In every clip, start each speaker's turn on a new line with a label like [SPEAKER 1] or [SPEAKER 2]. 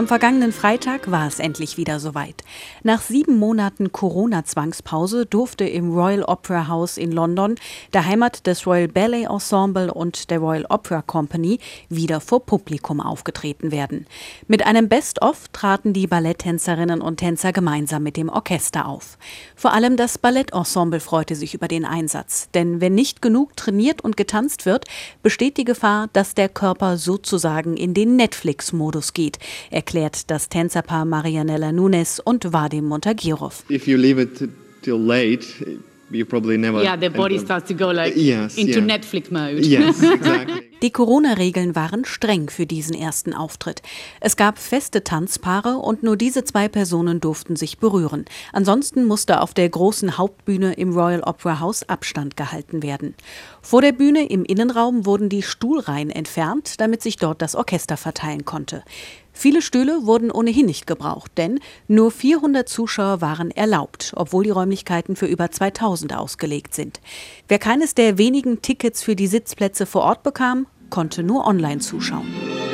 [SPEAKER 1] Am vergangenen Freitag war es endlich wieder soweit. Nach 7 Monaten Corona-Zwangspause durfte im Royal Opera House in London, der Heimat des Royal Ballet Ensemble und der Royal Opera Company, wieder vor Publikum aufgetreten werden. Mit einem Best-of traten die Balletttänzerinnen und Tänzer gemeinsam mit dem Orchester auf. Vor allem das Ballettensemble freute sich über den Einsatz. Denn wenn nicht genug trainiert und getanzt wird, besteht die Gefahr, dass der Körper sozusagen in den Netflix-Modus geht, erklärt das Tänzerpaar Marianella Nunes und Vadim Montagirov.
[SPEAKER 2] If you leave it till late, you probably never.
[SPEAKER 3] Yeah, the body starts to go into Netflix mode.
[SPEAKER 2] Yes, exactly.
[SPEAKER 1] Die Corona-Regeln waren streng für diesen ersten Auftritt. Es gab feste Tanzpaare und nur diese 2 Personen durften sich berühren. Ansonsten musste auf der großen Hauptbühne im Royal Opera House Abstand gehalten werden. Vor der Bühne im Innenraum wurden die Stuhlreihen entfernt, damit sich dort das Orchester verteilen konnte. Viele Stühle wurden ohnehin nicht gebraucht, denn nur 400 Zuschauer waren erlaubt, obwohl die Räumlichkeiten für über 2000 ausgelegt sind. Wer keines der wenigen Tickets für die Sitzplätze vor Ort bekam, konnte nur online zuschauen.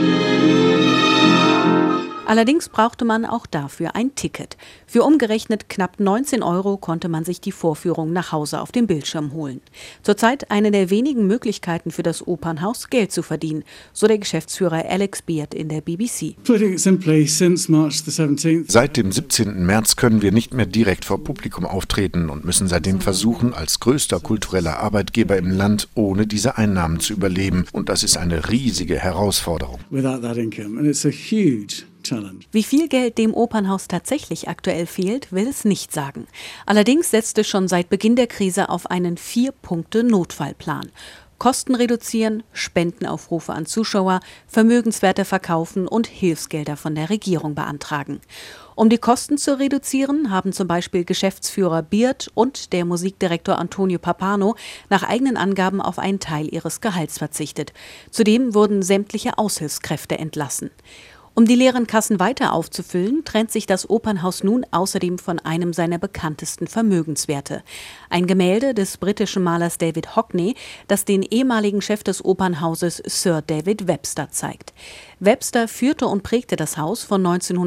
[SPEAKER 1] Allerdings brauchte man auch dafür ein Ticket. Für umgerechnet knapp 19 € konnte man sich die Vorführung nach Hause auf dem Bildschirm holen. Zurzeit eine der wenigen Möglichkeiten für das Opernhaus, Geld zu verdienen, so der Geschäftsführer Alex Beard in der BBC.
[SPEAKER 4] Seit dem 17. März können wir nicht mehr direkt vor Publikum auftreten und müssen seitdem versuchen, als größter kultureller Arbeitgeber im Land ohne diese Einnahmen zu überleben. Und das ist eine riesige Herausforderung.
[SPEAKER 1] Wie viel Geld dem Opernhaus tatsächlich aktuell fehlt, will es nicht sagen. Allerdings setzt es schon seit Beginn der Krise auf einen 4-Punkte-Notfallplan. Kosten reduzieren, Spendenaufrufe an Zuschauer, Vermögenswerte verkaufen und Hilfsgelder von der Regierung beantragen. Um die Kosten zu reduzieren, haben zum Beispiel Geschäftsführer Beard und der Musikdirektor Antonio Pappano nach eigenen Angaben auf einen Teil ihres Gehalts verzichtet. Zudem wurden sämtliche Aushilfskräfte entlassen. Um die leeren Kassen weiter aufzufüllen, trennt sich das Opernhaus nun außerdem von einem seiner bekanntesten Vermögenswerte. Ein Gemälde des britischen Malers David Hockney, das den ehemaligen Chef des Opernhauses Sir David Webster zeigt. Webster führte und prägte das Haus von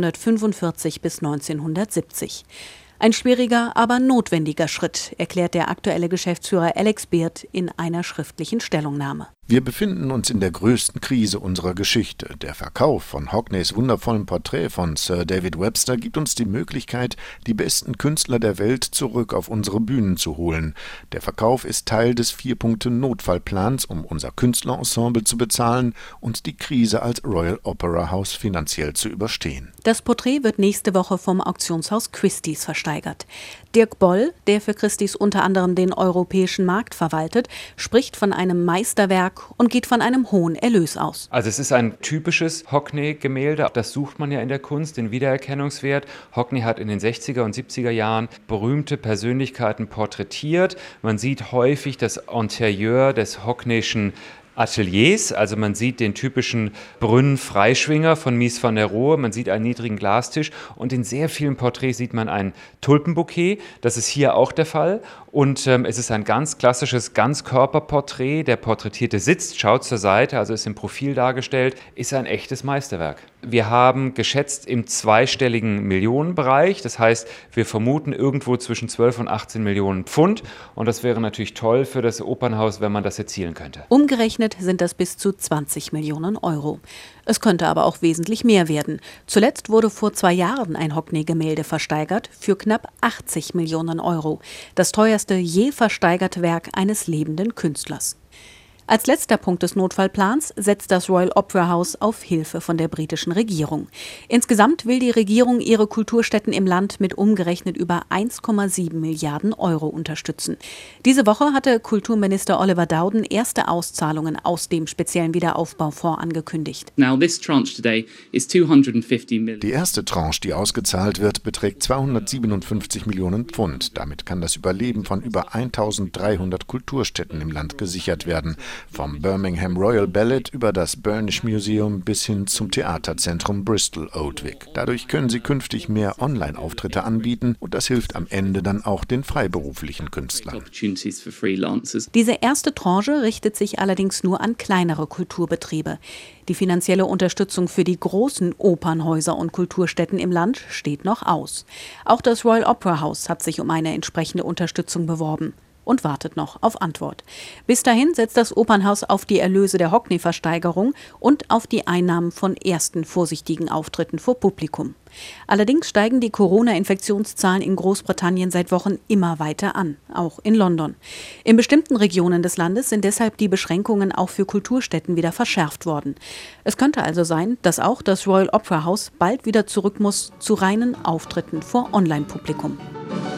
[SPEAKER 1] 1945 bis 1970. Ein schwieriger, aber notwendiger Schritt, erklärt der aktuelle Geschäftsführer Alex Beard in einer schriftlichen Stellungnahme.
[SPEAKER 4] Wir befinden uns in der größten Krise unserer Geschichte. Der Verkauf von Hockneys wundervollem Porträt von Sir David Webster gibt uns die Möglichkeit, die besten Künstler der Welt zurück auf unsere Bühnen zu holen. Der Verkauf ist Teil des 4-Punkte-Notfallplans, um unser Künstlerensemble zu bezahlen und die Krise als Royal Opera House finanziell zu überstehen.
[SPEAKER 1] Das Porträt wird nächste Woche vom Auktionshaus Christie's versteigert. Dirk Boll, der für Christie's unter anderem den europäischen Markt verwaltet, spricht von einem Meisterwerk und geht von einem hohen Erlös aus.
[SPEAKER 5] Also es ist ein typisches Hockney-Gemälde. Das sucht man ja in der Kunst, den Wiedererkennungswert. Hockney hat in den 60er und 70er Jahren berühmte Persönlichkeiten porträtiert. Man sieht häufig das Interieur des Hockneyschen Ateliers, also man sieht den typischen Brünn-Freischwinger von Mies van der Rohe, man sieht einen niedrigen Glastisch und in sehr vielen Porträts sieht man ein Tulpenbouquet, das ist hier auch der Fall und es ist ein ganz klassisches Ganzkörperporträt, der Porträtierte sitzt, schaut zur Seite, also ist im Profil dargestellt, ist ein echtes Meisterwerk. Wir haben geschätzt im zweistelligen Millionenbereich, das heißt, wir vermuten irgendwo zwischen 12 und 18 Millionen Pfund und das wäre natürlich toll für das Opernhaus, wenn man das erzielen könnte.
[SPEAKER 1] Umgerechnet sind das bis zu 20 Millionen €. Es könnte aber auch wesentlich mehr werden. Zuletzt wurde vor 2 Jahren ein Hockney-Gemälde versteigert für knapp 80 Millionen €. Das teuerste je versteigerte Werk eines lebenden Künstlers. Als letzter Punkt des Notfallplans setzt das Royal Opera House auf Hilfe von der britischen Regierung. Insgesamt will die Regierung ihre Kulturstätten im Land mit umgerechnet über 1,7 Milliarden € unterstützen. Diese Woche hatte Kulturminister Oliver Dowden erste Auszahlungen aus dem speziellen Wiederaufbaufonds angekündigt.
[SPEAKER 4] Die erste Tranche, die ausgezahlt wird, beträgt 257 Millionen Pfund. Damit kann das Überleben von über 1300 Kulturstätten im Land gesichert werden. Vom Birmingham Royal Ballet über das Burnish Museum bis hin zum Theaterzentrum Bristol Old Vic. Dadurch können sie künftig mehr Online-Auftritte anbieten und das hilft am Ende dann auch den freiberuflichen Künstlern.
[SPEAKER 1] Diese erste Tranche richtet sich allerdings nur an kleinere Kulturbetriebe. Die finanzielle Unterstützung für die großen Opernhäuser und Kulturstätten im Land steht noch aus. Auch das Royal Opera House hat sich um eine entsprechende Unterstützung beworben und wartet noch auf Antwort. Bis dahin setzt das Opernhaus auf die Erlöse der Hockney-Versteigerung und auf die Einnahmen von ersten vorsichtigen Auftritten vor Publikum. Allerdings steigen die Corona-Infektionszahlen in Großbritannien seit Wochen immer weiter an, auch in London. In bestimmten Regionen des Landes sind deshalb die Beschränkungen auch für Kulturstätten wieder verschärft worden. Es könnte also sein, dass auch das Royal Opera House bald wieder zurück muss zu reinen Auftritten vor Online-Publikum.